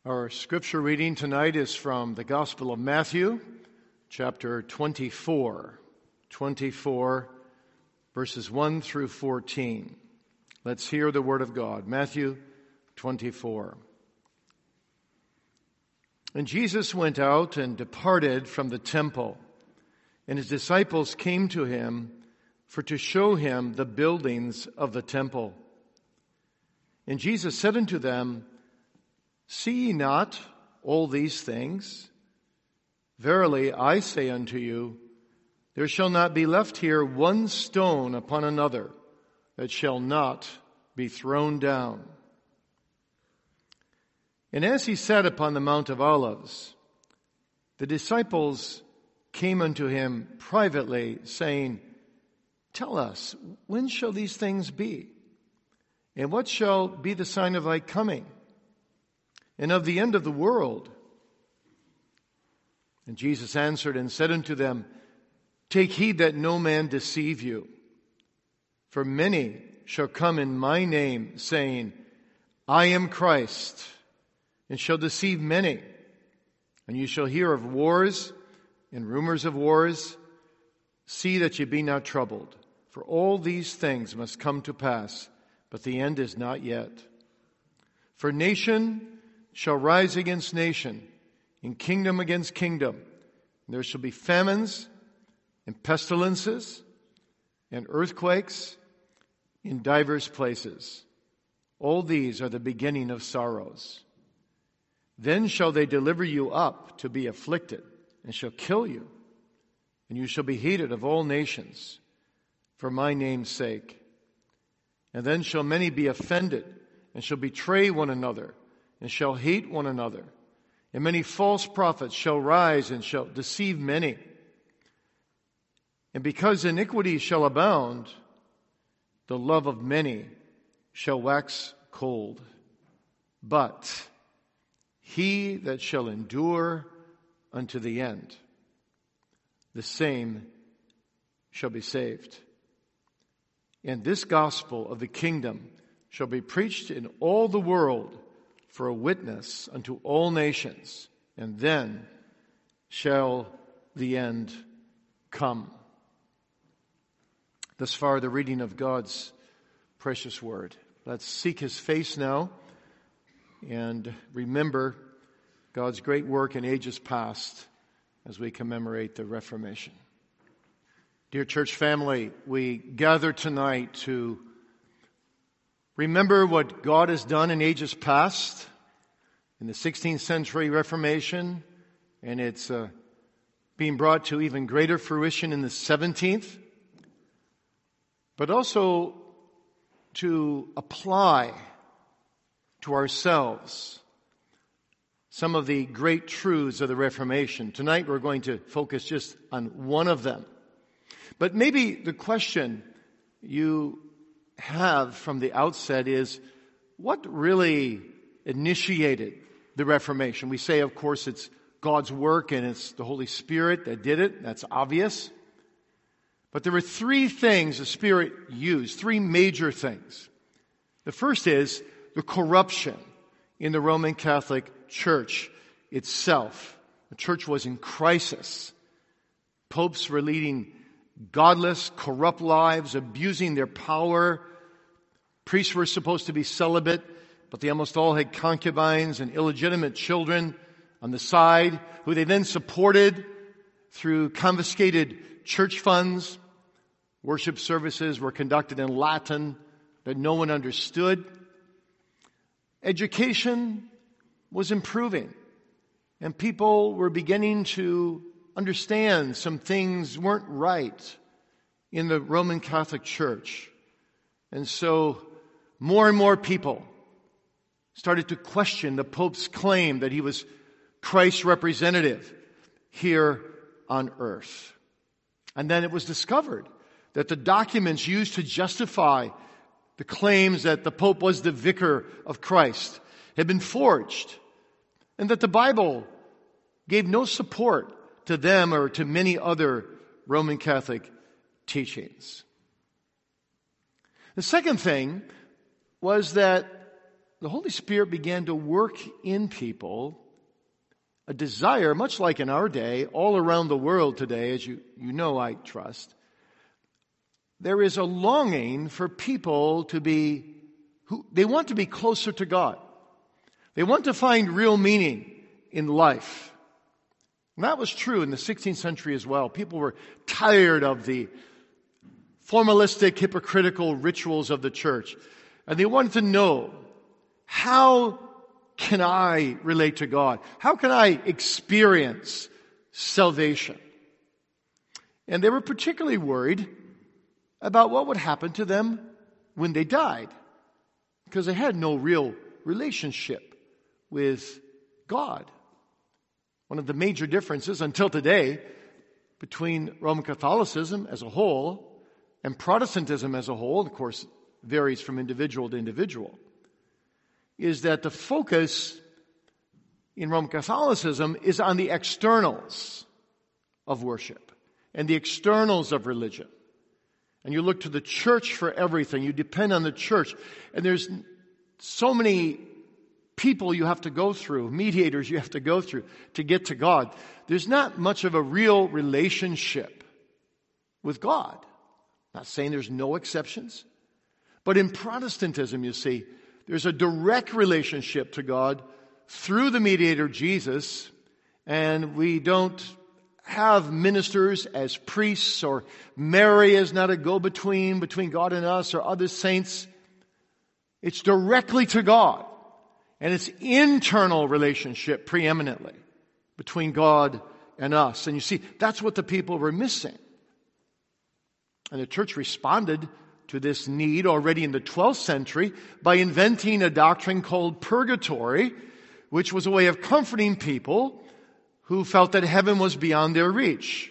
Our scripture reading tonight is from the Gospel of Matthew, chapter 24. 24, verses 1 through 14. Let's hear the word of God. Matthew 24. And Jesus went out and departed from the temple, and his disciples came to him for to show him the buildings of the temple. And Jesus said unto them, See ye not all these things? Verily I say unto you, there shall not be left here one stone upon another that shall not be thrown down. And as he sat upon the Mount of Olives, the disciples came unto him privately, saying, Tell us, when shall these things be? And what shall be the sign of thy coming, and of the end of the world? And Jesus answered and said unto them, Take heed that no man deceive you. For many shall come in my name, saying, I am Christ, and shall deceive many. And you shall hear of wars and rumors of wars. See that ye be not troubled, for all these things must come to pass, but the end is not yet. For nation shall rise against nation, and kingdom against kingdom. And there shall be famines, and pestilences, and earthquakes in divers places. All these are the beginning of sorrows. Then shall they deliver you up to be afflicted, and shall kill you. And you shall be hated of all nations for my name's sake. And then shall many be offended, and shall betray one another, and shall hate one another. And many false prophets shall rise and shall deceive many. And because iniquity shall abound, the love of many shall wax cold. But he that shall endure unto the end, the same shall be saved. And this gospel of the kingdom shall be preached in all the world for a witness unto all nations, and then shall the end come. Thus far, the reading of God's precious word. Let's seek his face now and remember God's great work in ages past as we commemorate the Reformation. Dear church family, we gather tonight to remember what God has done in ages past, in the 16th century Reformation, and it's being brought to even greater fruition in the 17th, but also to apply to ourselves some of the great truths of the Reformation. Tonight we're going to focus just on one of them. But maybe the question you have from the outset is, what really initiated the Reformation? We say, of course, it's God's work and it's the Holy Spirit that did it. That's obvious. But there were three things the Spirit used, three major things. The first is the corruption in the Roman Catholic Church itself. The church was in crisis. Popes were leading godless, corrupt lives, abusing their power. Priests were supposed to be celibate, but they almost all had concubines and illegitimate children on the side, who they then supported through confiscated church funds. Worship services were conducted in Latin that no one understood. Education was improving, and people were beginning to understand some things weren't right in the Roman Catholic Church. And so more and more people started to question the Pope's claim that he was Christ's representative here on earth. And then it was discovered that the documents used to justify the claims that the Pope was the vicar of Christ had been forged, and that the Bible gave no support to them or to many other Roman Catholic teachings. The second thing was that the Holy Spirit began to work in people a desire, much like in our day, all around the world today, as you know, I trust. There is a longing for people they want to be closer to God. They want to find real meaning in life. And that was true in the 16th century as well. People were tired of the formalistic, hypocritical rituals of the church. And they wanted to know, how can I relate to God? How can I experience salvation? And they were particularly worried about what would happen to them when they died, because they had no real relationship with God. One of the major differences until today between Roman Catholicism as a whole and Protestantism as a whole, and of course varies from individual to individual, is that the focus in Roman Catholicism is on the externals of worship and the externals of religion. And you look to the church for everything. You depend on the church. And there's so many people you have to go through, mediators you have to go through to get to God. There's not much of a real relationship with God. Not saying there's no exceptions. But in Protestantism, you see, there's a direct relationship to God through the mediator Jesus, and we don't have ministers as priests, or Mary is not a go-between between God and us or other saints. It's directly to God, and it's internal relationship preeminently between God and us. And you see, that's what the people were missing. And the church responded to this need already in the 12th century by inventing a doctrine called purgatory, which was a way of comforting people who felt that heaven was beyond their reach.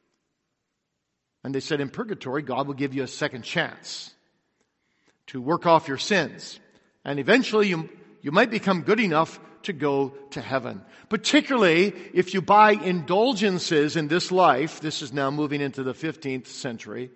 And they said in purgatory, God will give you a second chance to work off your sins. And eventually you might become good enough to go to heaven. Particularly if you buy indulgences in this life, this is now moving into the 15th century,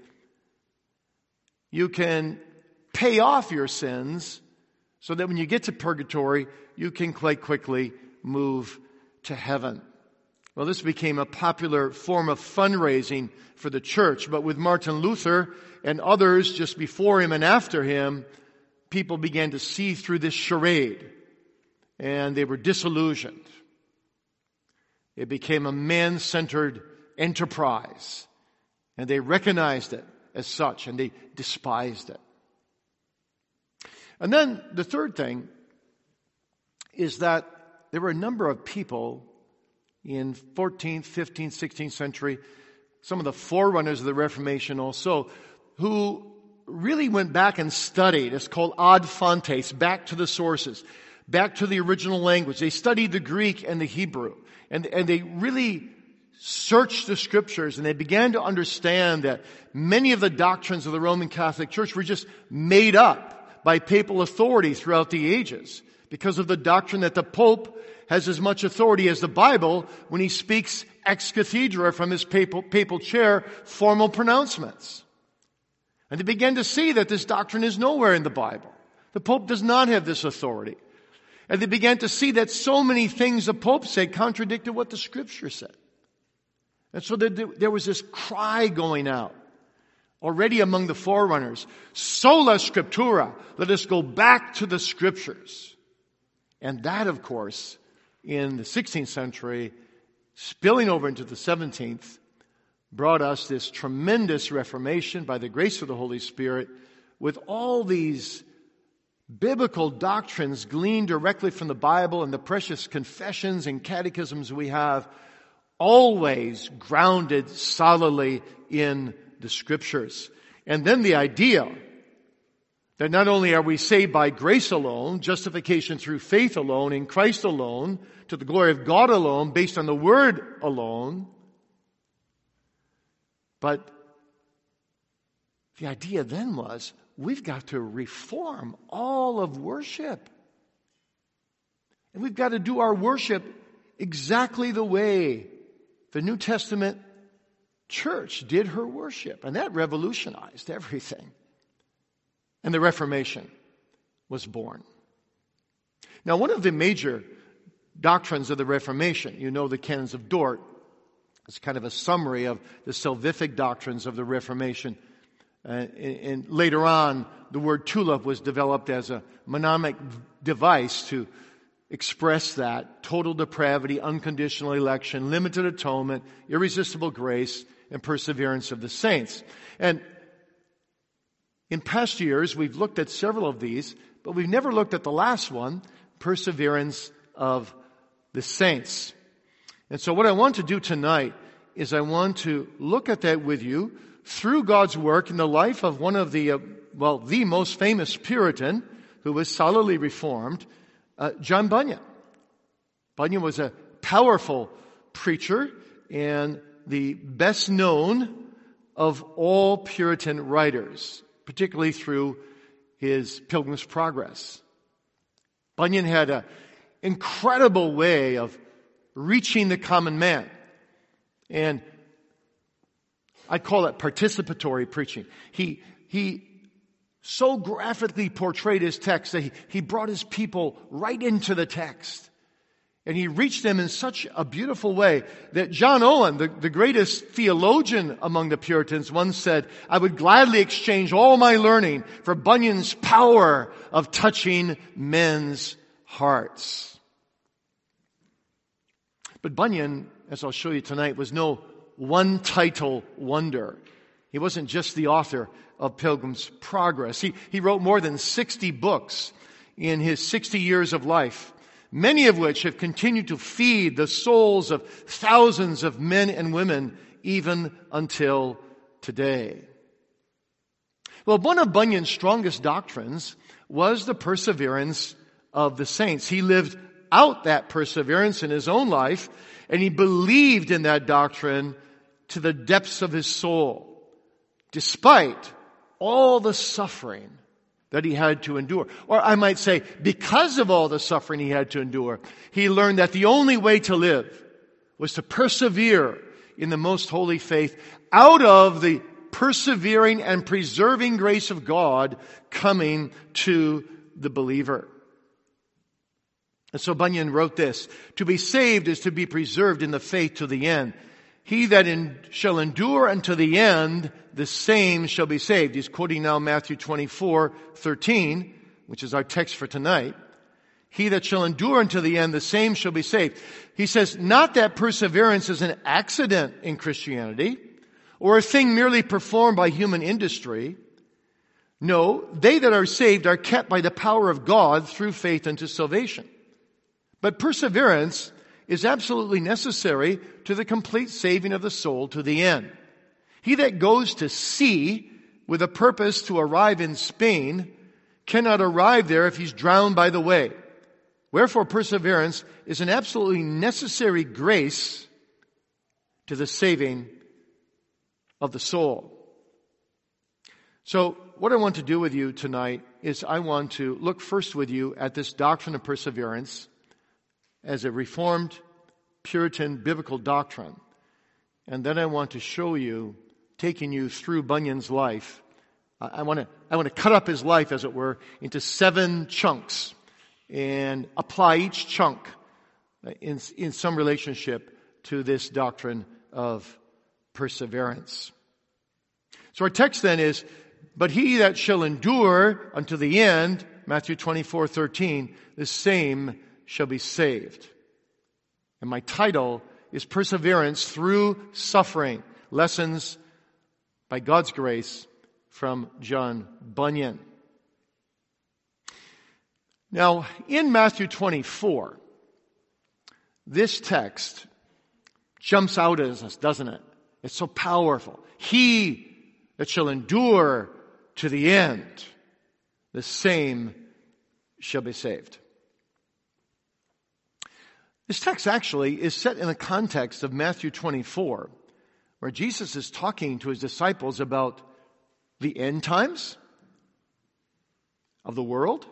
you can pay off your sins so that when you get to purgatory, you can quite quickly move to heaven. Well, this became a popular form of fundraising for the church, but with Martin Luther and others just before him and after him, people began to see through this charade, and they were disillusioned. It became a man-centered enterprise, and they recognized it as such, and they despised it. And then the third thing is that there were a number of people in 14th, 15th, 16th century, some of the forerunners of the Reformation also, who really went back and studied. It's called ad fontes, back to the sources, back to the original language. They studied the Greek and the Hebrew, and they really searched the Scriptures, and they began to understand that many of the doctrines of the Roman Catholic Church were just made up by papal authority throughout the ages because of the doctrine that the Pope has as much authority as the Bible when he speaks ex cathedra from his papal chair, formal pronouncements. And they began to see that this doctrine is nowhere in the Bible. The Pope does not have this authority. And they began to see that so many things the Pope said contradicted what the Scripture said. And so there was this cry going out already among the forerunners, sola scriptura, let us go back to the Scriptures. And that, of course, in the 16th century, spilling over into the 17th, brought us this tremendous Reformation by the grace of the Holy Spirit, with all these biblical doctrines gleaned directly from the Bible and the precious confessions and catechisms we have, always grounded solidly in the Scriptures. And then the idea that not only are we saved by grace alone, justification through faith alone, in Christ alone, to the glory of God alone, based on the Word alone, but the idea then was, we've got to reform all of worship. And we've got to do our worship exactly the way the New Testament church did her worship. And that revolutionized everything. And the Reformation was born. Now, one of the major doctrines of the Reformation, you know the Canons of Dort. It's kind of a summary of the salvific doctrines of the Reformation. And later on, the word tulip was developed as a mnemonic device to express that: total depravity, unconditional election, limited atonement, irresistible grace, and perseverance of the saints. And in past years, we've looked at several of these, but we've never looked at the last one, perseverance of the saints. And so what I want to do tonight is I want to look at that with you through God's work in the life of one of the most famous Puritan who was solidly reformed, John Bunyan. Bunyan was a powerful preacher and the best known of all Puritan writers, particularly through his Pilgrim's Progress. Bunyan had an incredible way of reaching the common man. And I call it participatory preaching. He so graphically portrayed his text that he brought his people right into the text. And he reached them in such a beautiful way that John Owen, the greatest theologian among the Puritans, once said, "I would gladly exchange all my learning for Bunyan's power of touching men's hearts." But Bunyan, as I'll show you tonight, was no one-title wonder. He wasn't just the author of Pilgrim's Progress. He wrote more than 60 books in his 60 years of life, many of which have continued to feed the souls of thousands of men and women even until today. Well, one of Bunyan's strongest doctrines was the perseverance of the saints. He lived out that perseverance in his own life, and he believed in that doctrine to the depths of his soul, despite all the suffering that he had to endure. Or I might say, because of all the suffering he had to endure, he learned that the only way to live was to persevere in the most holy faith out of the persevering and preserving grace of God coming to the believer. And so Bunyan wrote this: "To be saved is to be preserved in the faith to the end. He that shall endure unto the end, the same shall be saved." He's quoting now Matthew 24:13, which is our text for tonight. "He that shall endure unto the end, the same shall be saved." He says, not that perseverance is an accident in Christianity or a thing merely performed by human industry. No, they that are saved are kept by the power of God through faith unto salvation. But perseverance is absolutely necessary to the complete saving of the soul to the end. He that goes to sea with a purpose to arrive in Spain cannot arrive there if he's drowned by the way. Wherefore perseverance is an absolutely necessary grace to the saving of the soul. So what I want to do with you tonight is I want to look first with you at this doctrine of perseverance as a Reformed Puritan biblical doctrine. And then I want to show you, taking you through Bunyan's life. I want to cut up his life, as it were, into 7 chunks and apply each chunk in some relationship to this doctrine of perseverance. So our text then is, "But he that shall endure unto the end," Matthew 24:13, "the same shall be saved." And my title is Perseverance Through Suffering, Lessons by God's Grace from John Bunyan. Now, in Matthew 24, this text jumps out at us, doesn't it? It's so powerful. "He that shall endure to the end, the same shall be saved." This text actually is set in the context of Matthew 24, where Jesus is talking to his disciples about the end times of the world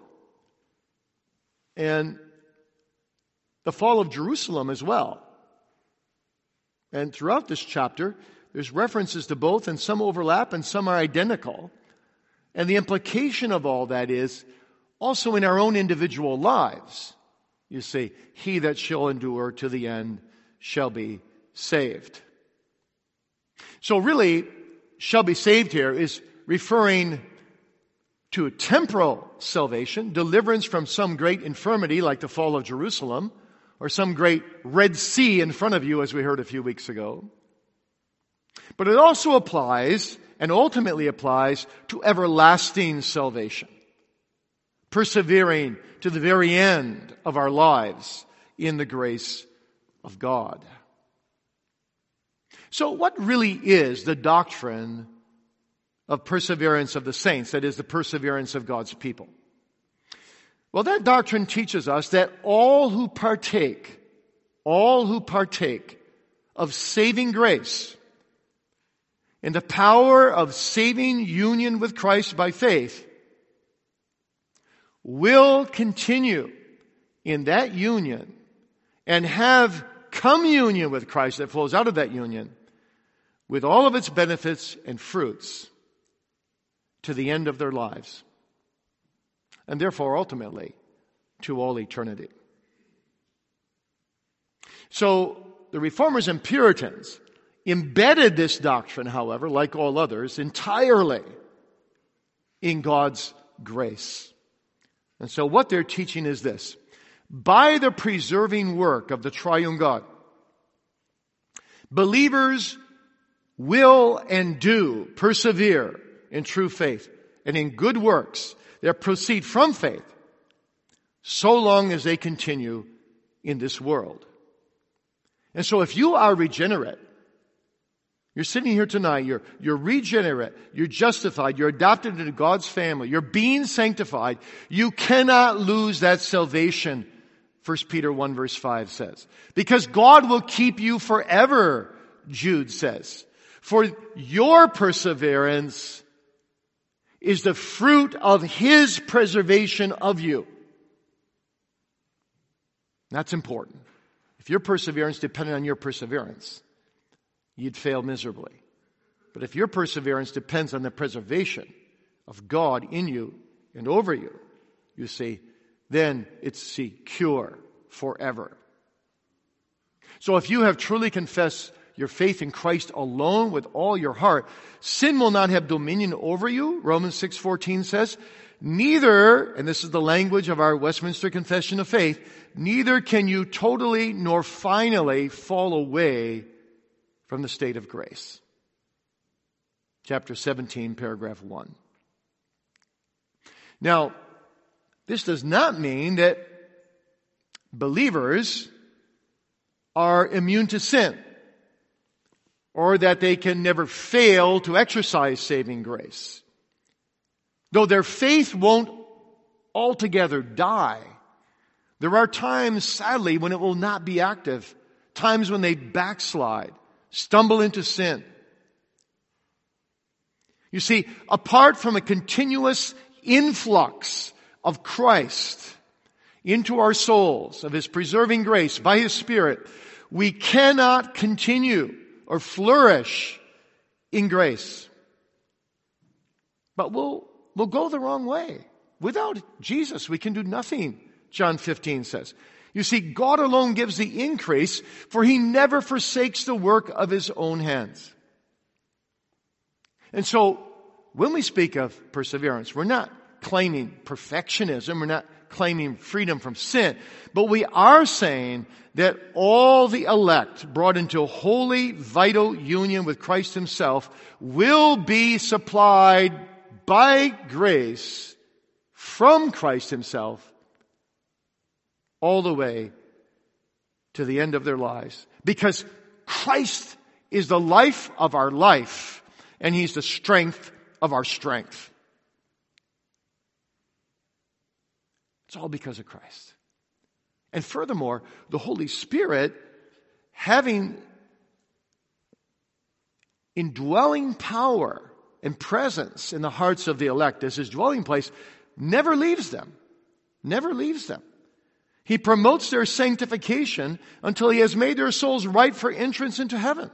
and the fall of Jerusalem as well. And throughout this chapter, there's references to both, and some overlap and some are identical. And the implication of all that is also in our own individual lives. You see, he that shall endure to the end shall be saved. So really, shall be saved here is referring to a temporal salvation, deliverance from some great infirmity like the fall of Jerusalem, or some great Red Sea in front of you, as we heard a few weeks ago. But it also applies, and ultimately applies, to everlasting salvation, persevering to the very end of our lives in the grace of God. So what really is the doctrine of perseverance of the saints, that is, the perseverance of God's people? Well, that doctrine teaches us that all who partake of saving grace and the power of saving union with Christ by faith will continue in that union and have communion with Christ that flows out of that union with all of its benefits and fruits to the end of their lives, and therefore ultimately to all eternity. So the Reformers and Puritans embedded this doctrine, however, like all others, entirely in God's grace. And so what they're teaching is this: by the preserving work of the triune God, believers will and do persevere in true faith and in good works that proceed from faith, so long as they continue in this world. And so if you are regenerate, you're sitting here tonight, you're regenerate, you're justified, you're adopted into God's family, you're being sanctified, you cannot lose that salvation, 1 Peter 1 verse 5 says. Because God will keep you forever, Jude says. For your perseverance is the fruit of His preservation of you. That's important. If your perseverance depended on your perseverance, you'd fail miserably. But if your perseverance depends on the preservation of God in you and over you, you see, then it's secure forever. So if you have truly confessed your faith in Christ alone with all your heart, sin will not have dominion over you, Romans 6:14 says. Neither, and this is the language of our Westminster Confession of Faith, neither can you totally nor finally fall away from the state of grace. Chapter 17, paragraph 1. Now, this does not mean that believers are immune to sin, or that they can never fail to exercise saving grace. Though their faith won't altogether die, there are times, sadly, when it will not be active, times when they backslide, stumble into sin. You see, apart from a continuous influx of Christ into our souls, of His preserving grace by His Spirit, we cannot continue or flourish in grace. But we'll go the wrong way. Without Jesus, we can do nothing, John 15 says. You see, God alone gives the increase, for He never forsakes the work of His own hands. And so, when we speak of perseverance, we're not claiming perfectionism, we're not claiming freedom from sin, but we are saying that all the elect brought into a holy, vital union with Christ Himself will be supplied by grace from Christ Himself all the way to the end of their lives. Because Christ is the life of our life, and He's the strength of our strength. It's all because of Christ. And furthermore, the Holy Spirit, having indwelling power and presence in the hearts of the elect as His dwelling place, never leaves them. Never leaves them. He promotes their sanctification until He has made their souls right for entrance into heaven.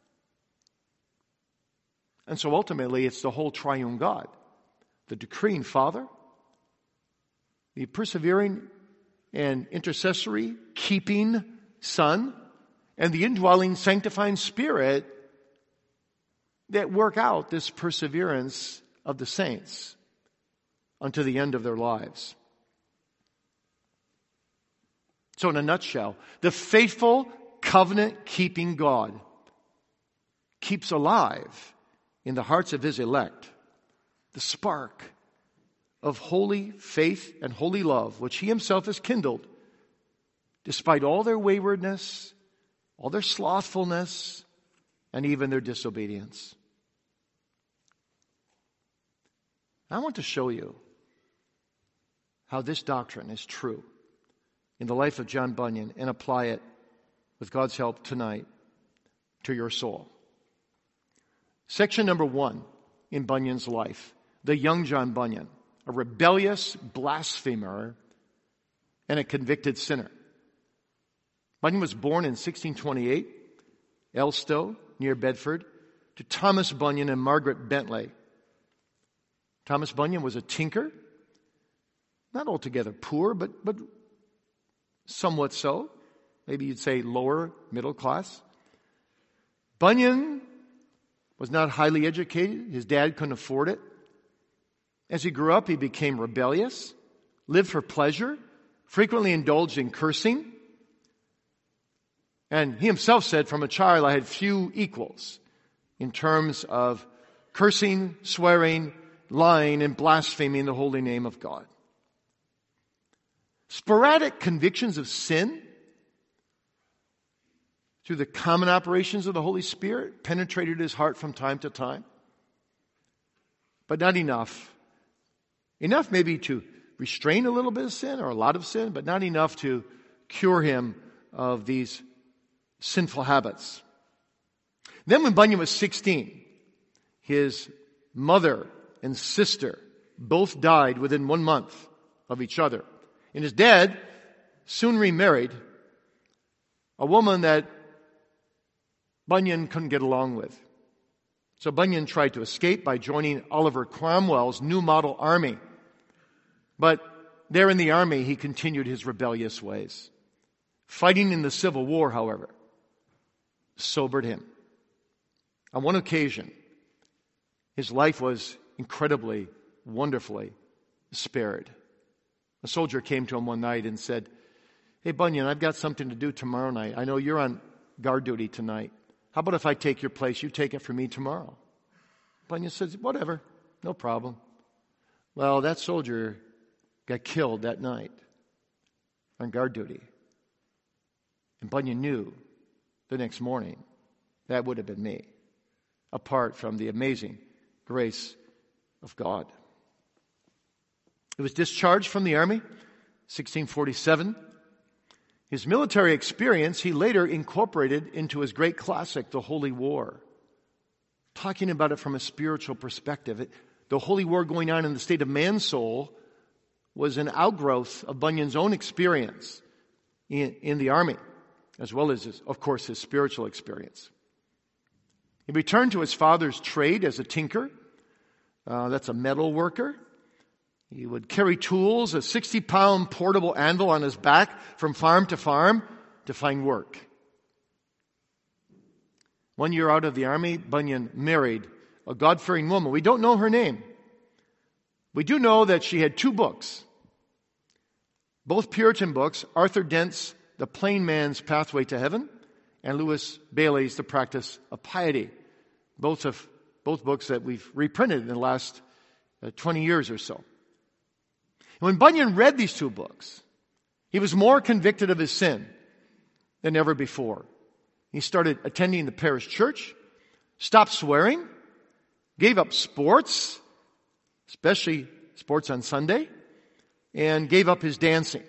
And so ultimately, it's the whole triune God, the decreeing Father, the persevering and intercessory, keeping Son, and the indwelling, sanctifying Spirit that work out this perseverance of the saints unto the end of their lives. So in a nutshell, the faithful, covenant-keeping God keeps alive in the hearts of His elect the spark of holy faith and holy love, which He Himself has kindled, despite all their waywardness, all their slothfulness, and even their disobedience. I want to show you how this doctrine is true in the life of John Bunyan and apply it, with God's help tonight, to your soul. Section number 1 in Bunyan's life, the young John Bunyan, a rebellious blasphemer and a convicted sinner. Bunyan was born in 1628, Elstow, near Bedford, to Thomas Bunyan and Margaret Bentley. Thomas Bunyan was a tinker, not altogether poor, but somewhat so. Maybe you'd say lower middle class. Bunyan was not highly educated. His dad couldn't afford it. As he grew up, he became rebellious, lived for pleasure, frequently indulged in cursing. And he himself said, from a child, I had few equals in terms of cursing, swearing, lying, and blaspheming the holy name of God. Sporadic convictions of sin through the common operations of the Holy Spirit penetrated his heart from time to time. But not enough. Enough maybe to restrain a little bit of sin or a lot of sin, but not enough to cure him of these sinful habits. Then when Bunyan was 16, his mother and sister both died within 1 month of each other. And his dad soon remarried a woman that Bunyan couldn't get along with. So Bunyan tried to escape by joining Oliver Cromwell's New Model Army. But there in the army, he continued his rebellious ways. Fighting in the Civil War, however, sobered him. On one occasion, his life was incredibly, wonderfully spared. A soldier came to him one night and said, "Hey, Bunyan, I've got something to do tomorrow night. I know you're on guard duty tonight. How about if I take your place? You take it for me tomorrow." Bunyan says, "Whatever, no problem." Well, that soldier got killed that night on guard duty. And Bunyan knew the next morning that would have been me, apart from the amazing grace of God. He was discharged from the army, 1647. His military experience he later incorporated into his great classic, The Holy War. Talking about it from a spiritual perspective. The Holy War going on in the state of man's soul was an outgrowth of Bunyan's own experience in the army, as well as, of course, his spiritual experience. He returned to his father's trade as a tinker. That's a metal worker. He would carry tools, a 60-pound portable anvil on his back from farm to find work. 1 year out of the army, Bunyan married a God-fearing woman. We don't know her name. We do know that she had 2 books, both Puritan books, Arthur Dent's The Plain Man's Pathway to Heaven and Lewis Bailey's The Practice of Piety. Both books that we've reprinted in the last 20 years or so. When Bunyan read these 2 books, he was more convicted of his sin than ever before. He started attending the parish church, stopped swearing, gave up sports, especially sports on Sunday, and gave up his dancing.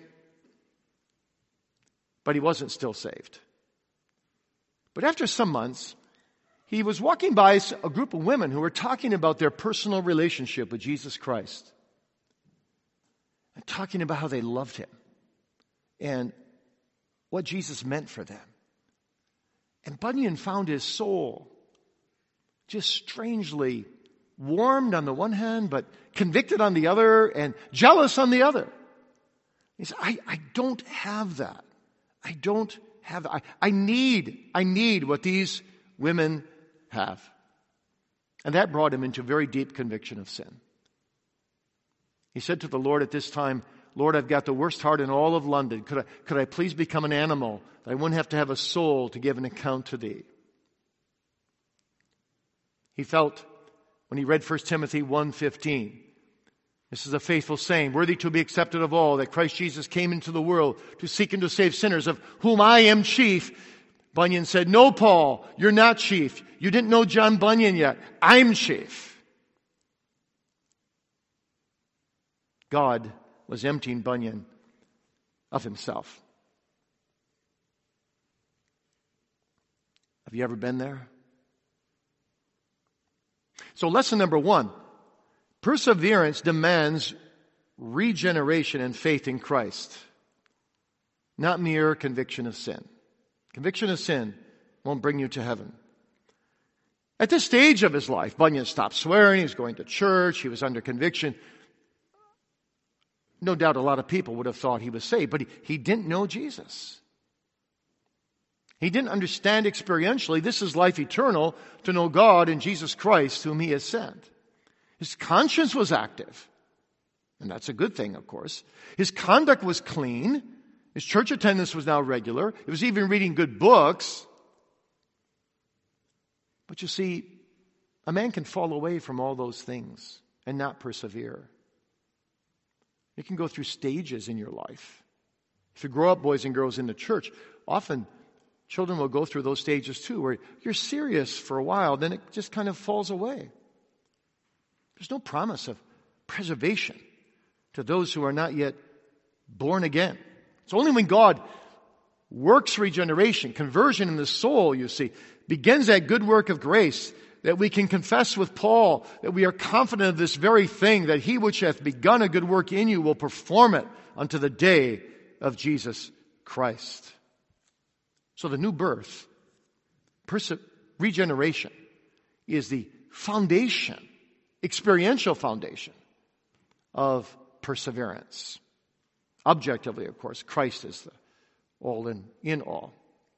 But he wasn't still saved. But after some months, he was walking by a group of women who were talking about their personal relationship with Jesus Christ. And talking about how they loved him and what Jesus meant for them. And Bunyan found his soul just strangely warmed on the one hand, but convicted on the other, and jealous on the other. He said, I don't have that. I don't have that. I need what these women have. And that brought him into a very deep conviction of sin. He said to the Lord at this time, Lord, I've got the worst heart in all of London. Could I please become an animal that I wouldn't have to have a soul to give an account to thee? He felt, when he read 1 Timothy 1:15, this is a faithful saying, worthy to be accepted of all, that Christ Jesus came into the world to seek and to save sinners, of whom I am chief. Bunyan said, no, Paul, you're not chief. You didn't know John Bunyan yet. I'm chief. God was emptying Bunyan of himself. Have you ever been there? So lesson number 1, perseverance demands regeneration and faith in Christ, not mere conviction of sin. Conviction of sin won't bring you to heaven. At this stage of his life, Bunyan stopped swearing, he was going to church, he was under conviction. No doubt a lot of people would have thought he was saved, but he didn't know Jesus. He didn't understand experientially this is life eternal, to know God and Jesus Christ whom he has sent. His conscience was active, and that's a good thing, of course. His conduct was clean. His church attendance was now regular. He was even reading good books. But you see, a man can fall away from all those things and not persevere. You can go through stages in your life. If you grow up, boys and girls, in the church, often children will go through those stages too, where you're serious for a while, then it just kind of falls away. There's no promise of preservation to those who are not yet born again. It's only when God works regeneration, conversion in the soul, you see, begins that good work of grace, that we can confess with Paul that we are confident of this very thing, that he which hath begun a good work in you will perform it unto the day of Jesus Christ. So the new birth, regeneration, is the foundation, experiential foundation of perseverance. Objectively, of course, Christ is the all in all.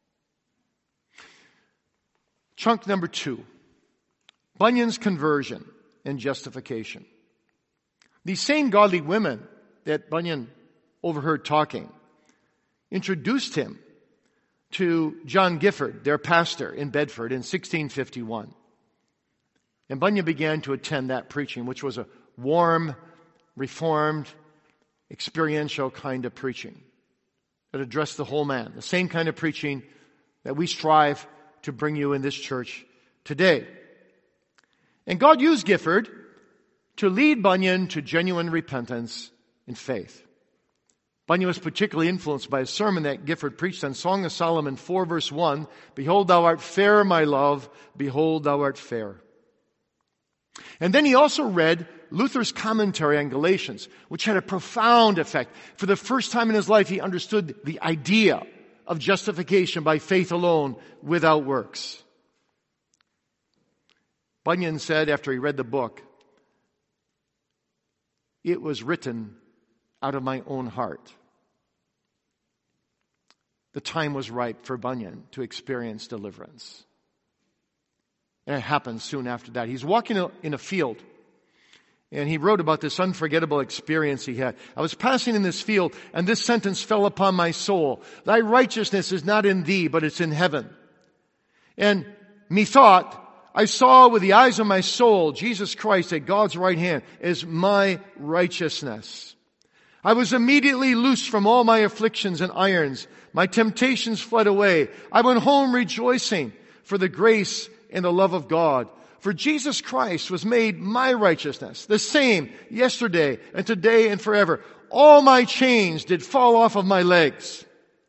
Chunk number 2. Bunyan's conversion and justification. These same godly women that Bunyan overheard talking introduced him to John Gifford, their pastor in Bedford in 1651. And Bunyan began to attend that preaching, which was a warm, reformed, experiential kind of preaching that addressed the whole man. The same kind of preaching that we strive to bring you in this church today. And God used Gifford to lead Bunyan to genuine repentance and faith. Bunyan was particularly influenced by a sermon that Gifford preached on Song of Solomon 4 verse 1. Behold, thou art fair, my love. Behold, thou art fair. And then he also read Luther's commentary on Galatians, which had a profound effect. For the first time in his life, he understood the idea of justification by faith alone without works. Bunyan said after he read the book, it was written out of my own heart. The time was ripe for Bunyan to experience deliverance. And it happened soon after that. He's walking in a field, and he wrote about this unforgettable experience he had. I was passing in this field, and this sentence fell upon my soul. Thy righteousness is not in thee, but it's in heaven. And methought, I saw with the eyes of my soul Jesus Christ at God's right hand as my righteousness. I was immediately loosed from all my afflictions and irons. My temptations fled away. I went home rejoicing for the grace and the love of God. For Jesus Christ was made my righteousness, the same yesterday and today and forever. All my chains did fall off of my legs.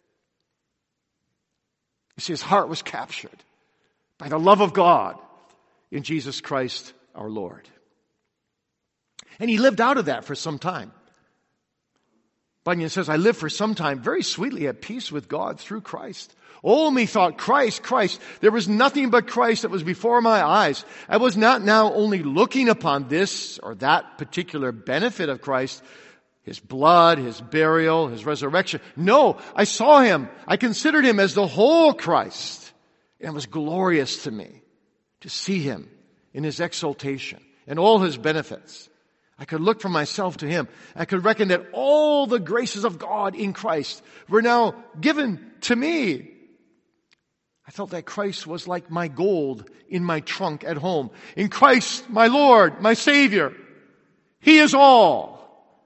You see, his heart was captured by the love of God in Jesus Christ our Lord. And he lived out of that for some time. Bunyan says, I lived for some time very sweetly at peace with God through Christ. Oh, methought, Christ. There was nothing but Christ that was before my eyes. I was not now only looking upon this or that particular benefit of Christ, his blood, his burial, his resurrection. No, I saw him. I considered him as the whole Christ. And it was glorious to me to see him in his exaltation and all his benefits. I could look from myself to him. I could reckon that all the graces of God in Christ were now given to me. I felt that Christ was like my gold in my trunk at home. In Christ, my Lord, my Savior, He is all.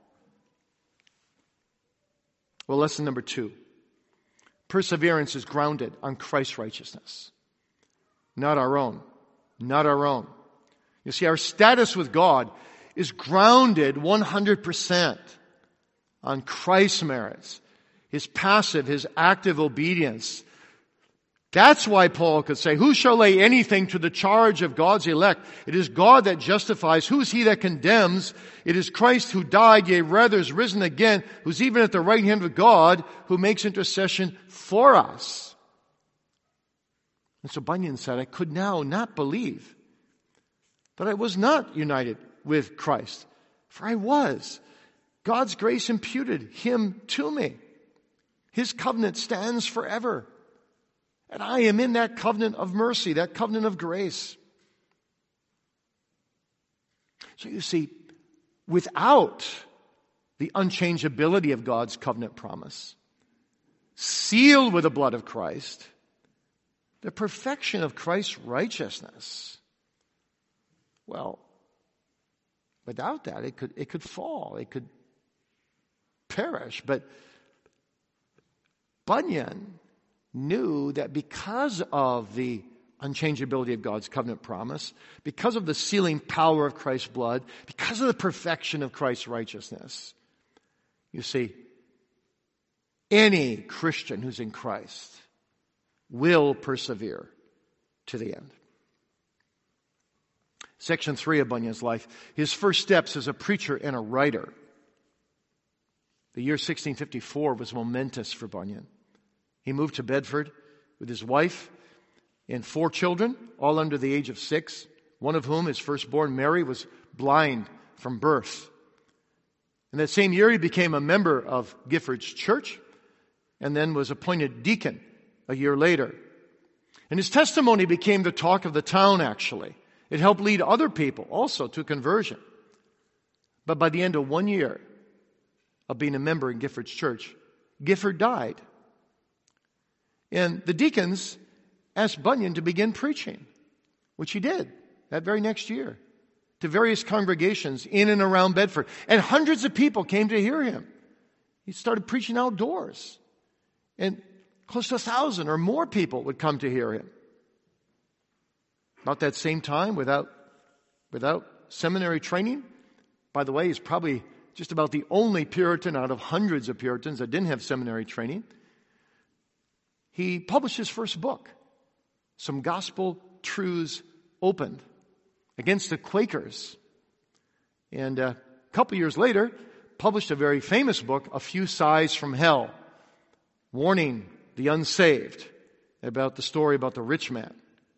Well, lesson number 2. Perseverance is grounded on Christ's righteousness. Not our own. Not our own. You see, our status with God is grounded 100% on Christ's merits, His passive, His active obedience. That's why Paul could say, who shall lay anything to the charge of God's elect? It is God that justifies. Who is he that condemns? It is Christ who died, yea, rather is risen again, who's even at the right hand of God, who makes intercession for us. And so Bunyan said, I could now not believe that I was not united with Christ, for I was. God's grace imputed Him to me. His covenant stands forever. And I am in that covenant of mercy, that covenant of grace. So you see, without the unchangeability of God's covenant promise, sealed with the blood of Christ, the perfection of Christ's righteousness, well, without that, it could fall, it could perish. But Bunyan knew that because of the unchangeability of God's covenant promise, because of the sealing power of Christ's blood, because of the perfection of Christ's righteousness, you see, any Christian who's in Christ will persevere to the end. Section 3 of Bunyan's life, his first steps as a preacher and a writer. The year 1654 was momentous for Bunyan. He moved to Bedford with his wife and 4 children, all under the age of 6, one of whom, his firstborn Mary, was blind from birth. And that same year he became a member of Gifford's church and then was appointed deacon a year later. And his testimony became the talk of the town, actually. It helped lead other people also to conversion. But by the end of 1 year of being a member in Gifford's church, Gifford died. And the deacons asked Bunyan to begin preaching, which he did that very next year, to various congregations in and around Bedford. And hundreds of people came to hear him. He started preaching outdoors. And close to 1,000 or more people would come to hear him. About that same time, without seminary training, by the way, he's probably just about the only Puritan out of hundreds of Puritans that didn't have seminary training. He published his first book, Some Gospel Truths Opened, against the Quakers. And a couple years later, published a very famous book, A Few Sighs from Hell, warning the unsaved about the story about the rich man.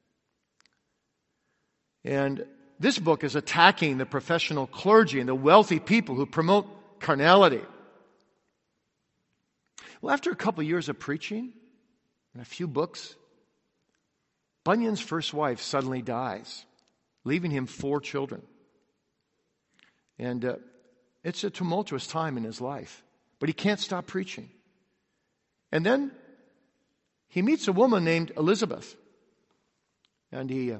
And this book is attacking the professional clergy and the wealthy people who promote carnality. Well, after a couple years of preaching and a few books, Bunyan's first wife suddenly dies, leaving him 4 children. And it's a tumultuous time in his life, but he can't stop preaching. And then he meets a woman named Elizabeth, and he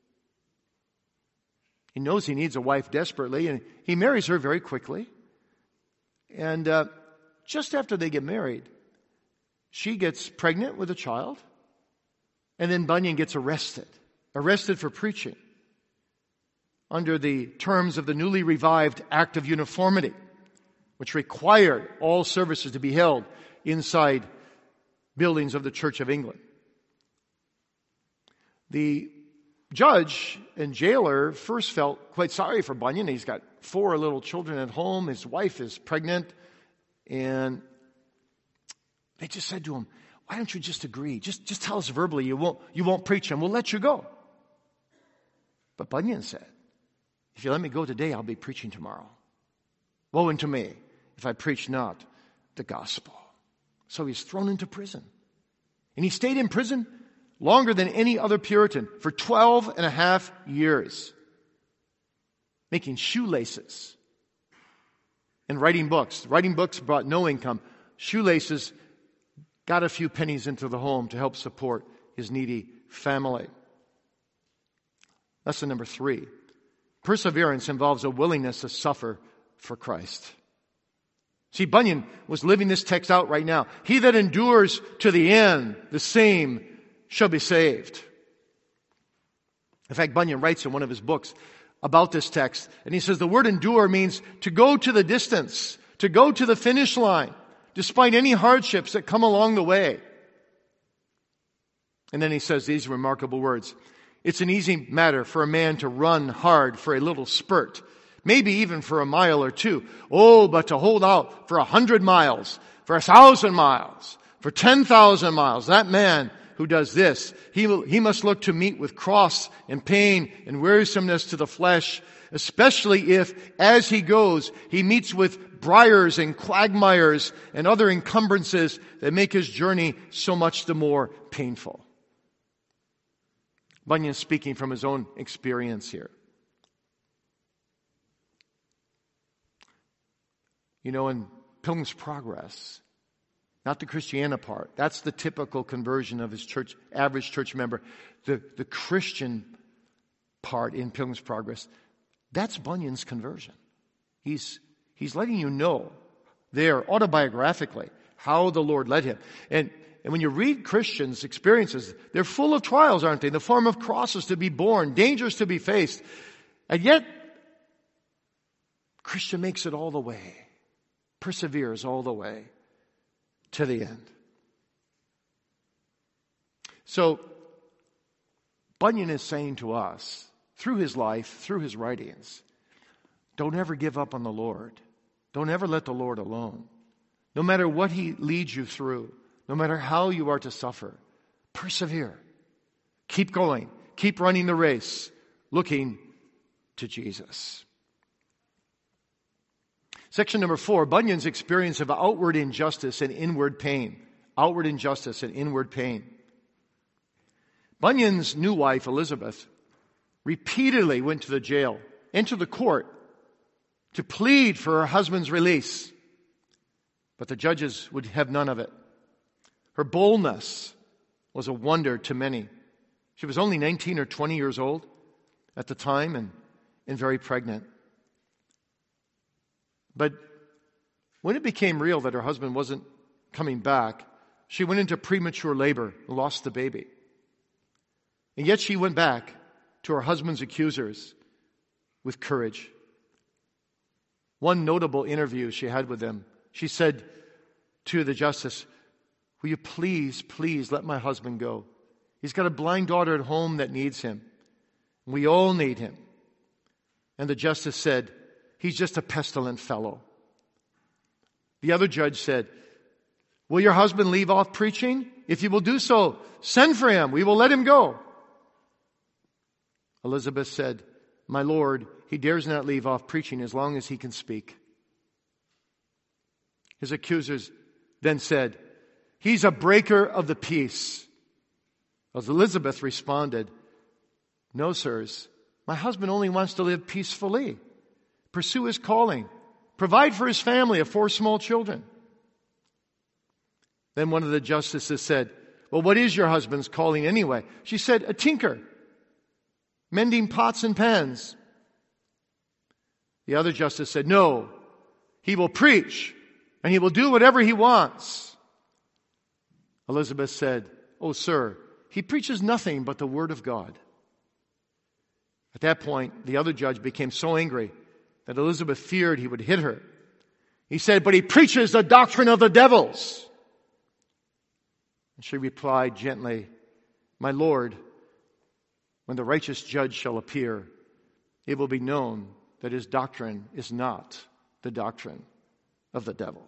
knows he needs a wife desperately, and he marries her very quickly. And just after they get married, she gets pregnant with a child, and then Bunyan gets arrested for preaching under the terms of the newly revived Act of Uniformity, which required all services to be held inside buildings of the Church of England. The judge and jailer first felt quite sorry for Bunyan. He's got 4 little children at home. His wife is pregnant. And they just said to him, why don't you just agree? Just tell us verbally you won't preach and we'll let you go. But Bunyan said, if you let me go today, I'll be preaching tomorrow. Woe unto me if I preach not the gospel. So he's thrown into prison. And he stayed in prison longer than any other Puritan for 12 and a half years, making shoelaces and writing books. Writing books brought no income. Shoelaces got a few pennies into the home to help support his needy family. Lesson number 3. Perseverance involves a willingness to suffer for Christ. See, Bunyan was living this text out right now. He that endures to the end, the same shall be saved. In fact, Bunyan writes in one of his books about this text, and he says the word endure means to go to the distance, to go to the finish line, despite any hardships that come along the way. And then he says these remarkable words. It's an easy matter for a man to run hard for a little spurt, maybe even for a mile or two. Oh, but to hold out for 100 miles, for 1,000 miles, for 10,000 miles, that man who does this, he must look to meet with cross and pain and wearisomeness to the flesh, especially if, as he goes, he meets with briars and quagmires and other encumbrances that make his journey so much the more painful. Bunyan speaking from his own experience here. You know, in Pilgrim's Progress, not the Christiana part, that's the typical conversion of his church, average church member. The Christian part in Pilgrim's Progress, that's Bunyan's conversion. He's letting you know there, autobiographically, how the Lord led him. And when you read Christians' experiences, they're full of trials, aren't they? In the form of crosses to be borne, dangers to be faced. And yet, Christian makes it all the way, perseveres all the way to the end. So, Bunyan is saying to us, through his life, through his writings, don't ever give up on the Lord. Don't ever let the Lord alone. No matter what he leads you through, no matter how you are to suffer, persevere. Keep going. Keep running the race, looking to Jesus. Section number 4, Bunyan's experience of outward injustice and inward pain. Outward injustice and inward pain. Bunyan's new wife, Elizabeth, repeatedly went to the jail and to the court to plead for her husband's release. But the judges would have none of it. Her boldness was a wonder to many. She was only 19 or 20 years old at the time and very pregnant. But when it became real that her husband wasn't coming back, she went into premature labor and lost the baby. And yet she went back to her husband's accusers with courage. One notable interview she had with them, she said to the justice, "Will you please let my husband go? He's got a blind daughter at home that needs him. We all need him." And the justice said, "He's just a pestilent fellow." The other judge said, "Will your husband leave off preaching? If you will do so, send for him. We will let him go." Elizabeth said, "My lord, he dares not leave off preaching as long as he can speak." His accusers then said, "He's a breaker of the peace." As Elizabeth responded, "No, sirs, my husband only wants to live peacefully, pursue his calling, provide for his family of 4 small children." Then one of the justices said, "Well, what is your husband's calling anyway?" She said, "A tinker, mending pots and pans." The other justice said, "No, he will preach and he will do whatever he wants." Elizabeth said, "Oh, sir, he preaches nothing but the word of God." At that point, the other judge became so angry that Elizabeth feared he would hit her. He said, "But he preaches the doctrine of the devils." And she replied gently, "My lord, when the righteous judge shall appear, it will be known that his doctrine is not the doctrine of the devil."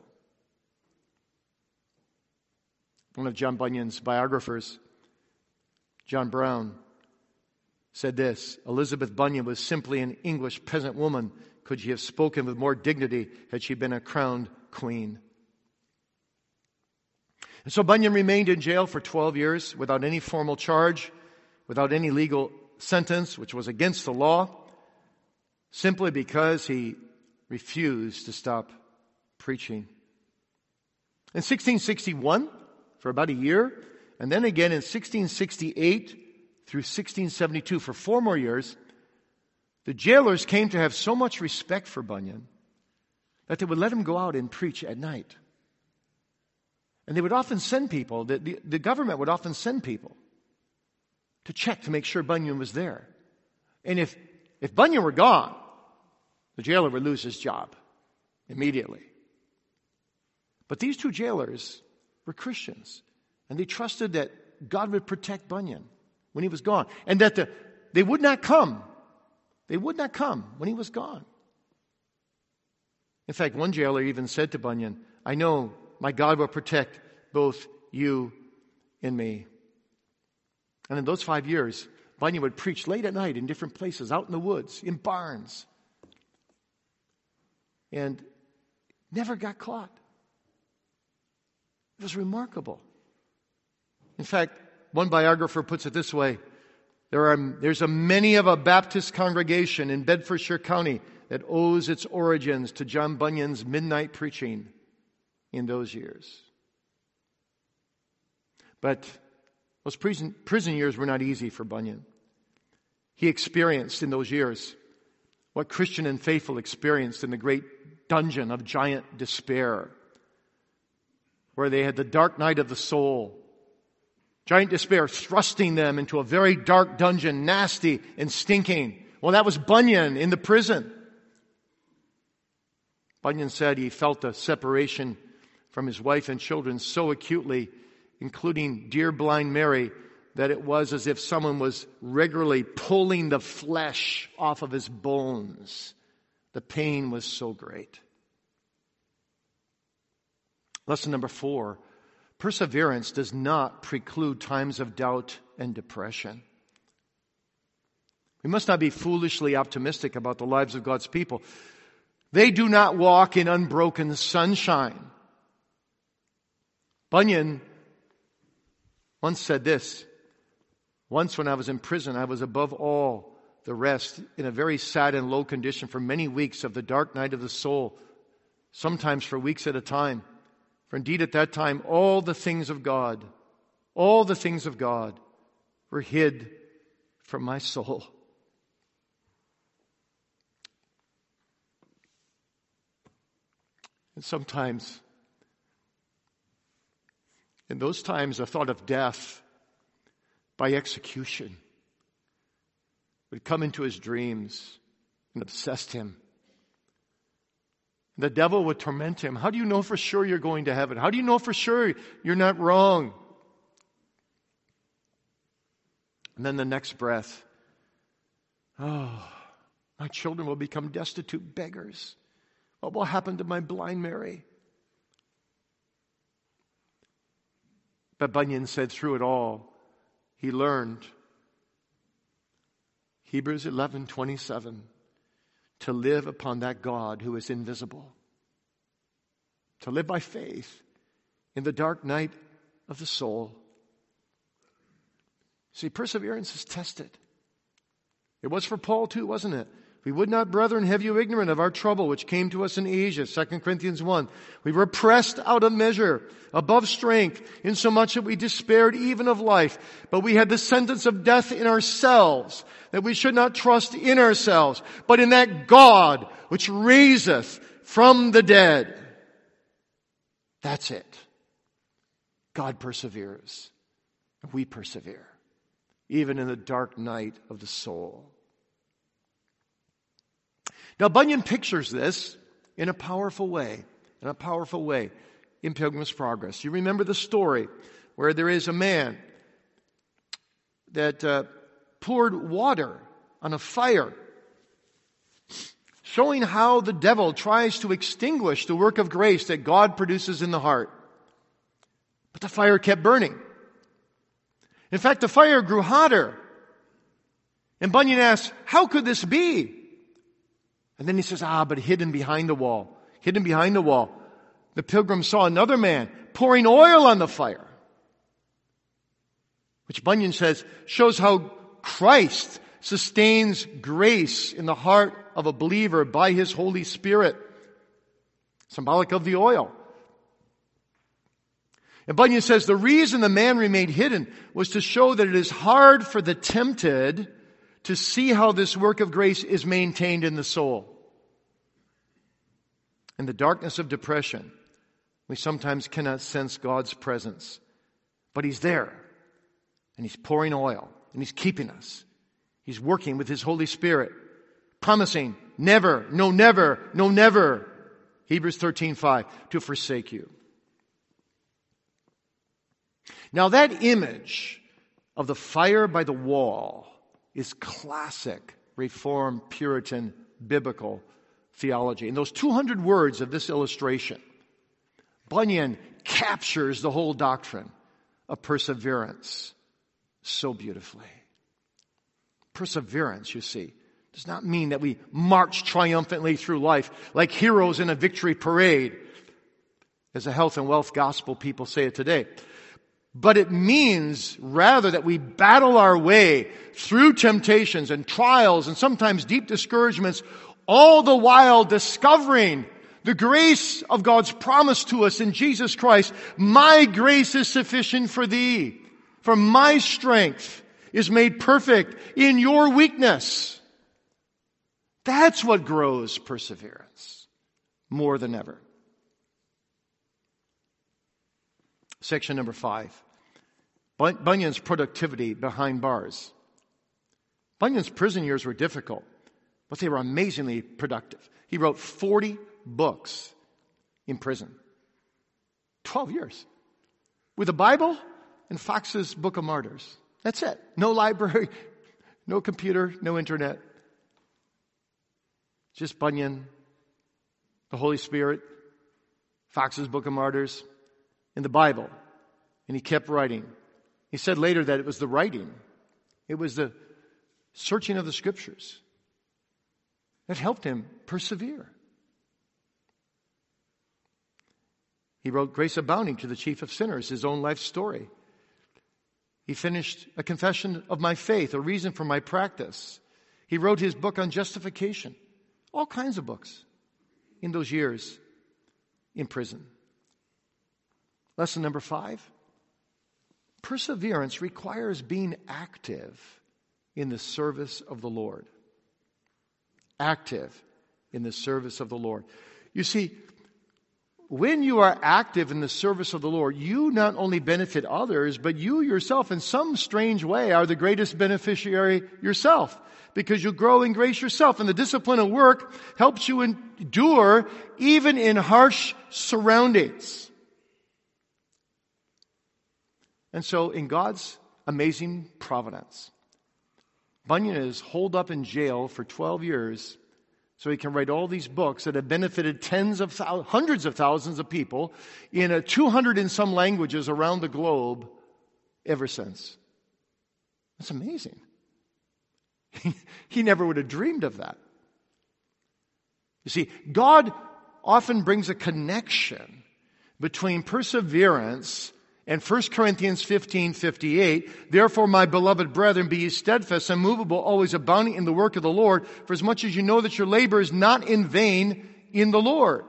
One of John Bunyan's biographers, John Brown, said this: Elizabeth Bunyan was simply an English peasant woman could she have spoken with more dignity had she been a crowned queen. And so Bunyan remained in jail for 12 years without any formal charge, without any legal sentence, which was against the law, simply because he refused to stop preaching. In 1661, for about a year, and then again in 1668 through 1672, for 4 more years, the jailers came to have so much respect for Bunyan that they would let him go out and preach at night. And they would often send people, the government would often send people to check to make sure Bunyan was there. And if Bunyan were gone, the jailer would lose his job immediately. But these 2 jailers were Christians, and they trusted that God would protect Bunyan when he was gone, and that they would not come. They would not come when he was gone. In fact, one jailer even said to Bunyan, "I know my God will protect both you and me." And in those 5 years, Bunyan would preach late at night in different places, out in the woods, in barns, and never got caught. It was remarkable. In fact, one biographer puts it this way: there's many of a Baptist congregation in Bedfordshire County that owes its origins to John Bunyan's midnight preaching in those years. But those prison years were not easy for Bunyan. He experienced in those years what Christian and faithful experienced in the great dungeon of giant despair, where they had the dark night of the soul. Giant despair thrusting them into a very dark dungeon, nasty and stinking. Well, that was Bunyan in the prison. Bunyan said he felt a separation from his wife and children so acutely, including dear blind Mary, that it was as if someone was regularly pulling the flesh off of his bones. The pain was so great. Lesson number 4, perseverance does not preclude times of doubt and depression. We must not be foolishly optimistic about the lives of God's people. They do not walk in unbroken sunshine. Bunyan once said this: "Once when I was in prison, I was above all the rest in a very sad and low condition for many weeks of the dark night of the soul, sometimes for weeks at a time. For indeed at that time all the things of God were hid from my soul." And sometimes, in those times, the thought of death by execution would come into his dreams and obsessed him. The devil would torment him. How do you know for sure you're going to heaven? How do you know for sure you're not wrong? And then the next breath, "Oh, my children will become destitute beggars. What will happen to my blind Mary?" But Bunyan said through it all, he learned, Hebrews 11:27, to live upon that God who is invisible. To live by faith in the dark night of the soul. See, perseverance is tested. It was for Paul too, wasn't it? "We would not, brethren, have you ignorant of our trouble which came to us in Asia," 2 Corinthians 1. "We were pressed out of measure, above strength, insomuch that we despaired even of life. But we had the sentence of death in ourselves, that we should not trust in ourselves, but in that God which raiseth from the dead." That's it. God perseveres. We persevere, even in the dark night of the soul. Now, Bunyan pictures this in a powerful way, in Pilgrim's Progress. You remember the story where there is a man that poured water on a fire, showing how the devil tries to extinguish the work of grace that God produces in the heart. But the fire kept burning. In fact, the fire grew hotter. And Bunyan asks, how could this be? And then he says, but hidden behind the wall. Hidden behind the wall. The pilgrim saw another man pouring oil on the fire. Which Bunyan says shows how Christ sustains grace in the heart of a believer by His Holy Spirit. Symbolic of the oil. And Bunyan says the reason the man remained hidden was to show that it is hard for the tempted to see how this work of grace is maintained in the soul. In the darkness of depression, we sometimes cannot sense God's presence. But He's there. And He's pouring oil. And He's keeping us. He's working with His Holy Spirit. Promising never, no never, Hebrews 13:5, to forsake you. Now that image of the fire by the wall is classic Reformed Puritan biblical theology. In those 200 words of this illustration, Bunyan captures the whole doctrine of perseverance so beautifully. Perseverance, you see, does not mean that we march triumphantly through life like heroes in a victory parade, as the health and wealth gospel people say it today. But it means rather that we battle our way through temptations and trials and sometimes deep discouragements, all the while discovering the grace of God's promise to us in Jesus Christ. My grace is sufficient for thee, for my strength is made perfect in your weakness. That's what grows perseverance more than ever. Section number 5. Bunyan's productivity behind bars. Bunyan's prison years were difficult, but they were amazingly productive. He wrote 40 books in prison. 12 years. With the Bible and Fox's Book of Martyrs. That's it. No library, no computer, no internet. Just Bunyan, the Holy Spirit, Fox's Book of Martyrs, and the Bible. And he kept writing. He said later that it was the writing. It was the searching of the Scriptures that helped him persevere. He wrote Grace Abounding to the Chief of Sinners, his own life story. He finished A Confession of My Faith, A Reason for My Practice. He wrote his book on justification. All kinds of books in those years in prison. Lesson number 5. Perseverance requires being active in the service of the Lord. Active in the service of the Lord. You see, when you are active in the service of the Lord, you not only benefit others, but you yourself in some strange way are the greatest beneficiary yourself, because you grow in grace yourself. And the discipline of work helps you endure even in harsh surroundings. And so in God's amazing providence, Bunyan is holed up in jail for 12 years so he can write all these books that have benefited hundreds of thousands of people in 200 and some languages around the globe ever since. That's amazing. He never would have dreamed of that. You see, God often brings a connection between perseverance and 1 Corinthians 15:58, therefore, my beloved brethren, be ye steadfast, unmovable, always abounding in the work of the Lord, for as much as you know that your labor is not in vain in the Lord.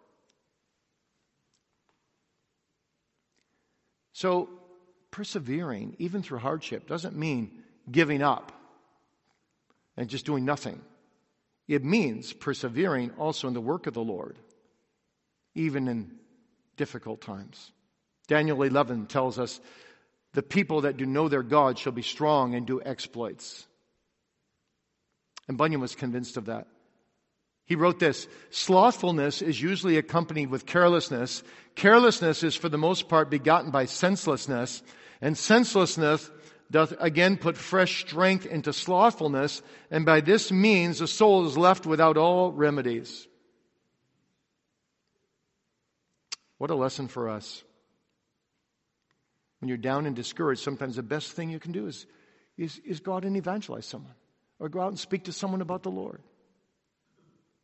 So, persevering, even through hardship, doesn't mean giving up and just doing nothing. It means persevering also in the work of the Lord, even in difficult times. Daniel 11 tells us, the people that do know their God shall be strong and do exploits. And Bunyan was convinced of that. He wrote this, slothfulness is usually accompanied with carelessness. Carelessness is for the most part begotten by senselessness. And senselessness doth again put fresh strength into slothfulness. And by this means the soul is left without all remedies. What a lesson for us. When you're down and discouraged, sometimes the best thing you can do is go out and evangelize someone. Or go out and speak to someone about the Lord.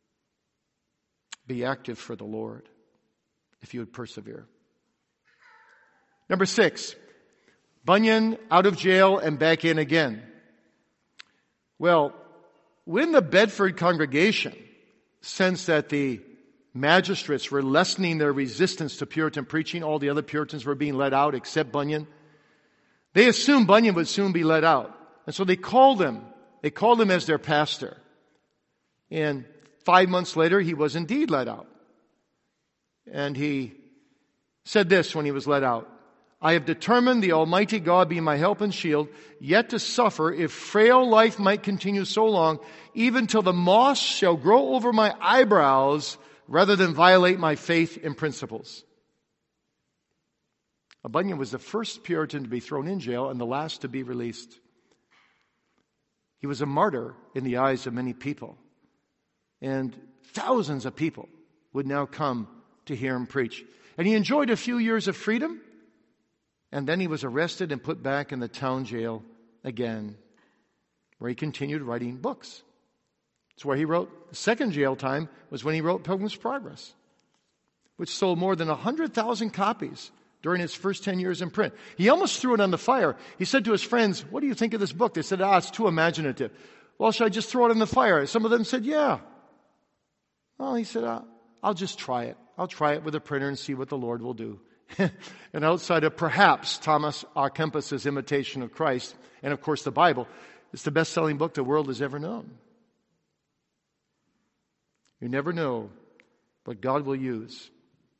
Be active for the Lord if you would persevere. Number 6, Bunyan out of jail and back in again. Well, when the Bedford congregation sensed that the magistrates were lessening their resistance to Puritan preaching, all the other Puritans were being let out except Bunyan, they assumed Bunyan would soon be let out. And so they called him. They called him as their pastor. And 5 months later, he was indeed let out. And he said this when he was let out: I have determined the Almighty God be my help and shield, yet to suffer, if frail life might continue so long, even till the moss shall grow over my eyebrows, rather than violate my faith and principles. Bunyan was the first Puritan to be thrown in jail and the last to be released. He was a martyr in the eyes of many people. And thousands of people would now come to hear him preach. And he enjoyed a few years of freedom, and then he was arrested and put back in the town jail again, where he continued writing books. It's where he wrote. The second jail time was when he wrote Pilgrim's Progress, which sold more than 100,000 copies during his first 10 years in print. He almost threw it on the fire. He said to his friends, what do you think of this book? They said, it's too imaginative. Well, should I just throw it in the fire? Some of them said, yeah. Well, he said, I'll just try it. I'll try it with a printer and see what the Lord will do. And outside of perhaps Thomas A. Kempis' Imitation of Christ, and of course the Bible, it's the best-selling book the world has ever known. You never know what God will use.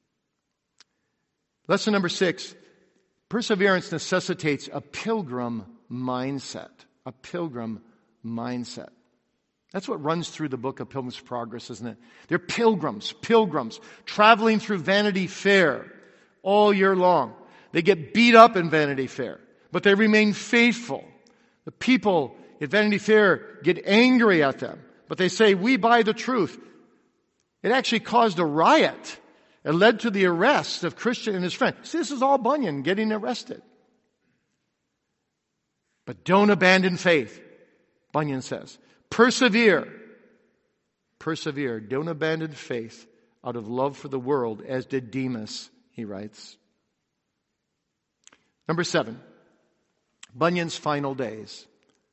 Lesson number 6, perseverance necessitates a pilgrim mindset. A pilgrim mindset. That's what runs through the book of Pilgrim's Progress, isn't it? They're pilgrims, traveling through Vanity Fair all year long. They get beat up in Vanity Fair, but they remain faithful. The people at Vanity Fair get angry at them, but they say, we buy the truth. It actually caused a riot. It led to the arrest of Christian and his friend. See, this is all Bunyan getting arrested. But don't abandon faith, Bunyan says. Persevere. Persevere. Don't abandon faith out of love for the world, as did Demas, he writes. Number 7, Bunyan's final days.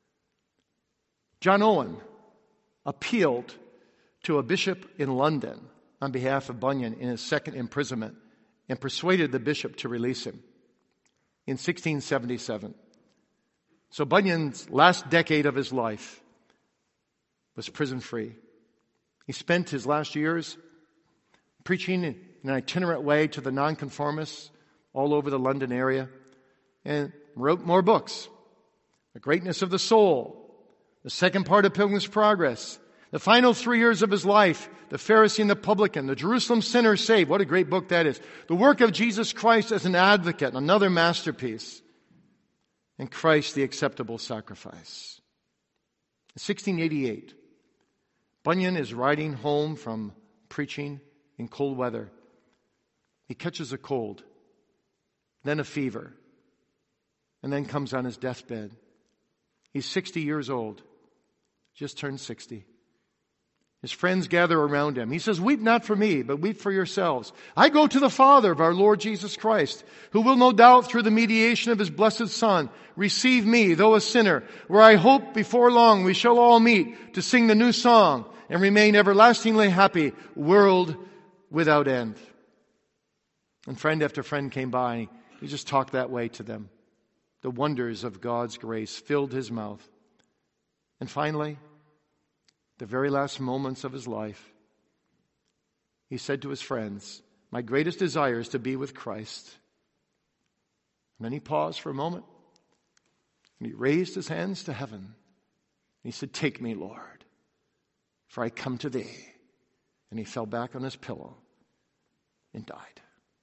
John Owen appealed to a bishop in London on behalf of Bunyan in his second imprisonment and persuaded the bishop to release him in 1677. So Bunyan's last decade of his life was prison-free. He spent his last years preaching in an itinerant way to the nonconformists all over the London area and wrote more books. The Greatness of the Soul, the second part of Pilgrim's Progress, the final 3 years of his life, The Pharisee and the Publican, The Jerusalem Sinner Saved. What a great book that is. The Work of Jesus Christ as an Advocate, another masterpiece. And Christ, the Acceptable Sacrifice. In 1688, Bunyan is riding home from preaching in cold weather. He catches a cold, then a fever, and then comes on his deathbed. He's 60 years old, just turned 60. His friends gather around him. He says, weep not for me, but weep for yourselves. I go to the Father of our Lord Jesus Christ, who will no doubt through the mediation of his blessed Son receive me, though a sinner, where I hope before long we shall all meet to sing the new song and remain everlastingly happy, world without end. And friend after friend came by. He just talked that way to them. The wonders of God's grace filled his mouth. And finally, the very last moments of his life, he said to his friends, my greatest desire is to be with Christ. And then he paused for a moment, and he raised his hands to heaven. And he said, take me, Lord, for I come to thee. And he fell back on his pillow and died.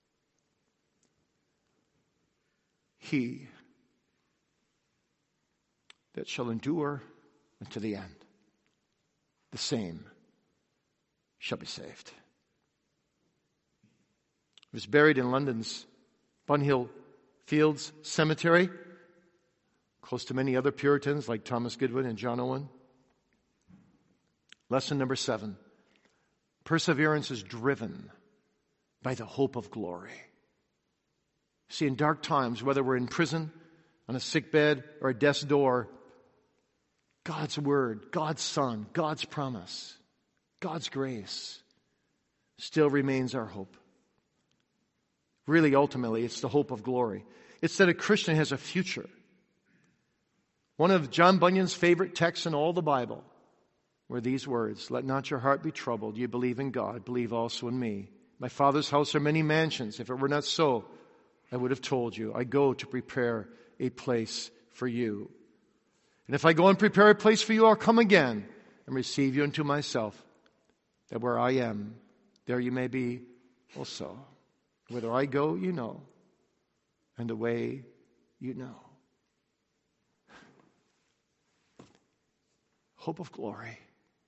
He that shall endure unto the end, the same shall be saved. He was buried in London's Bunhill Fields Cemetery, close to many other Puritans like Thomas Goodwin and John Owen. Lesson number 7. Perseverance is driven by the hope of glory. See, in dark times, whether we're in prison, on a sick bed, or a death's door, God's Word, God's Son, God's promise, God's grace still remains our hope. Really, ultimately, it's the hope of glory. It's that a Christian has a future. One of John Bunyan's favorite texts in all the Bible were these words, "Let not your heart be troubled. You believe in God, believe also in me. My Father's house are many mansions. If it were not so, I would have told you. I go to prepare a place for you. And if I go and prepare a place for you, I'll come again and receive you unto myself, that where I am, there you may be also. Whither I go, you know, and the way you know." Hope of glory.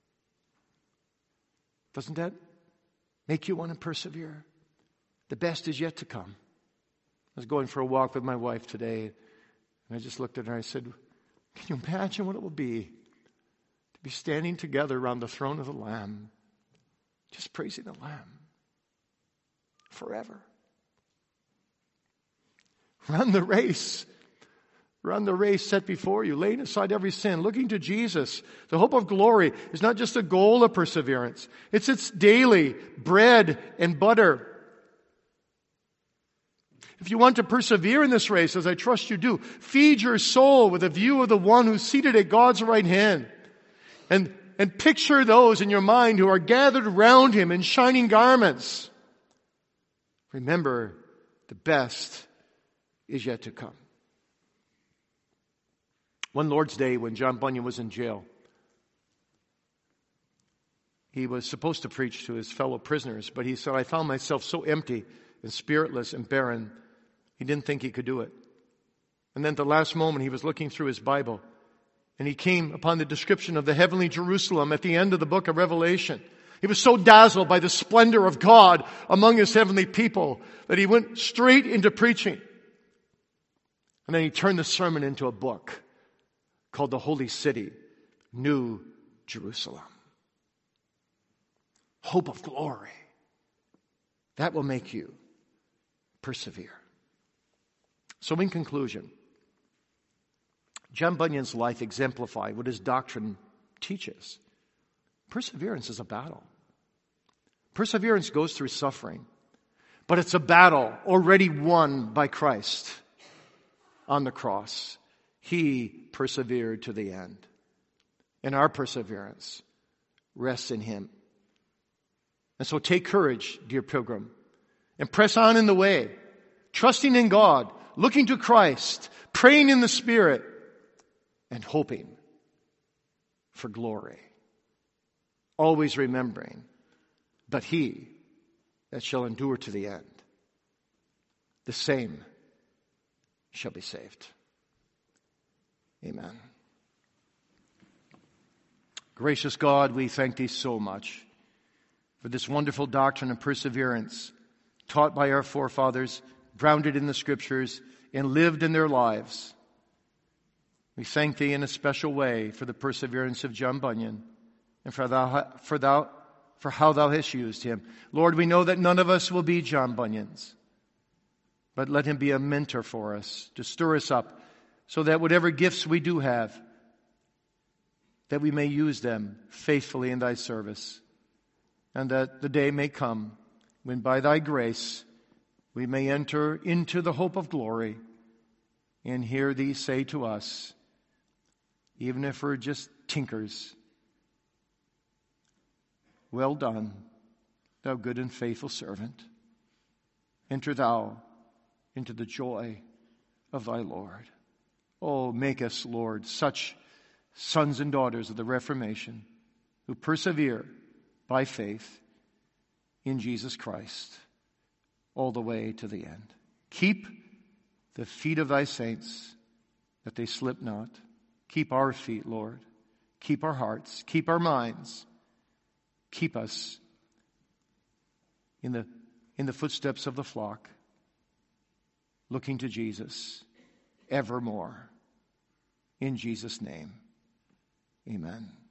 Doesn't that make you want to persevere? The best is yet to come. I was going for a walk with my wife today, and I just looked at her and I said, can you imagine what it will be to be standing together around the throne of the Lamb, just praising the Lamb forever? Run the race. Run the race set before you, laying aside every sin, looking to Jesus. The hope of glory is not just a goal of perseverance. It's its daily bread and butter. If you want to persevere in this race, as I trust you do, feed your soul with a view of the one who's seated at God's right hand. And picture those in your mind who are gathered around him in shining garments. Remember, the best is yet to come. One Lord's Day, when John Bunyan was in jail, he was supposed to preach to his fellow prisoners, but he said, I found myself so empty and spiritless and barren, he didn't think he could do it. And then at the last moment, he was looking through his Bible, and he came upon the description of the heavenly Jerusalem at the end of the book of Revelation. He was so dazzled by the splendor of God among his heavenly people that he went straight into preaching. And then he turned the sermon into a book called The Holy City, New Jerusalem. Hope of glory. That will make you persevere. So in conclusion, John Bunyan's life exemplified what his doctrine teaches. Perseverance is a battle. Perseverance goes through suffering, but it's a battle already won by Christ on the cross. He persevered to the end. And our perseverance rests in him. And so take courage, dear pilgrim, and press on in the way, trusting in God, looking to Christ, praying in the Spirit, and hoping for glory. Always remembering, but he that shall endure to the end, the same shall be saved. Amen. Gracious God, we thank thee so much for this wonderful doctrine of perseverance taught by our forefathers, grounded in the Scriptures, and lived in their lives. We thank thee in a special way for the perseverance of John Bunyan and for how thou hast used him. Lord, we know that none of us will be John Bunyans, but let him be a mentor for us to stir us up so that whatever gifts we do have, that we may use them faithfully in thy service, and that the day may come when by thy grace we may enter into the hope of glory and hear thee say to us, even if we're just tinkers, well done, thou good and faithful servant. Enter thou into the joy of thy Lord. Oh, make us, Lord, such sons and daughters of the Reformation who persevere by faith in Jesus Christ all the way to the end. Keep the feet of thy saints that they slip not. Keep our feet, Lord. Keep our hearts. Keep our minds. Keep us in the footsteps of the flock, looking to Jesus evermore. In Jesus' name, amen.